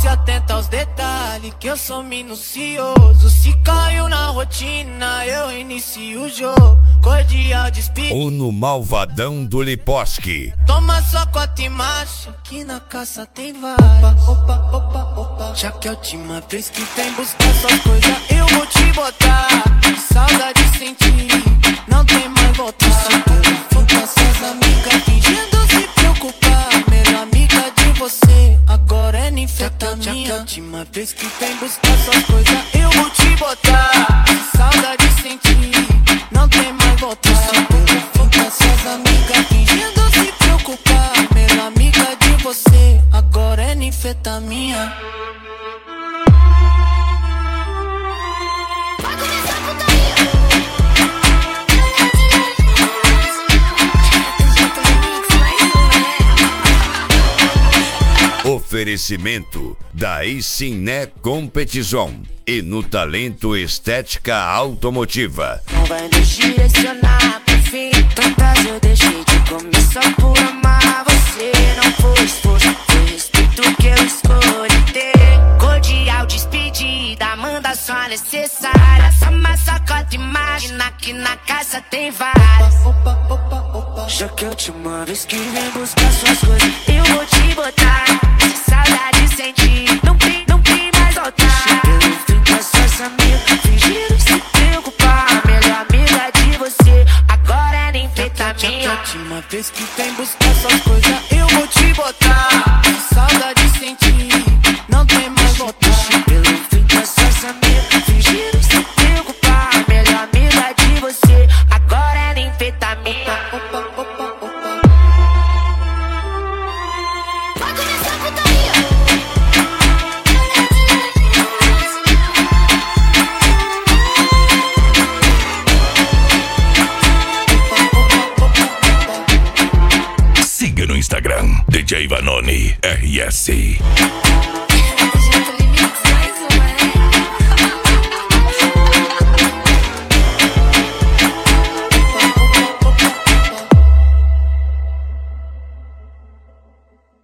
se atenta aos detalhes, que eu sou minucioso. Se caiu na rotina, eu inicio o jogo. Cordial despedido. Ou no Malvadão do Liposki. Toma só cota e marcha, que na caça tem várias. Opa, opa, opa, opa. Já que é a última vez que vem buscar suas coisas, eu vou te botar. Que saudade sentir, não tem mais voltar. Vou com suas amigas fingindo se preocupar. Melhor amiga de você, agora é ninfeta minha. Já que é a última vez que vem buscar suas coisas, eu vou te botar. Que saudade sentir, não tem mais voltar. Vou com suas amigas fingindo se preocupar. Melhor amiga de você, agora é ninfetamina. Oferecimento da Ciné Competição e no Talento Estética Automotiva. Não vai nos direcionar pro fim. Tantas eu deixei de comer só por amar você. Não foi esforço, foi respeito que eu escolhi ter. Cordial despedida, manda só necessária. Só uma sacota, imagina que na casa tem várias. Opa, opa, opa. Já que é a última vez que vem buscar suas coisas, eu vou te botar. Se saudade sentir, não tem mais voltar. Pelo fim com as suas amigas, fingiram se preocupar. Melhor amiga de você, agora é ninfetamina. Já que é a última vez que vem buscar suas coisas, eu vou te botar. Que saudade sentir, não tem mais voltar. Pelo fim com as suas amigas, fingiram se preocupar. Melhor amiga de você, agora é ninfetamina. Opa, opa, opa. Vai começar a putaria. Siga no Instagram DJ Vanoni RS.